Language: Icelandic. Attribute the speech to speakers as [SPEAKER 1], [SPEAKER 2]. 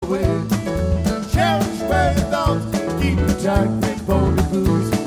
[SPEAKER 1] away. Cherish my thoughts, keep the tight grip on the blues.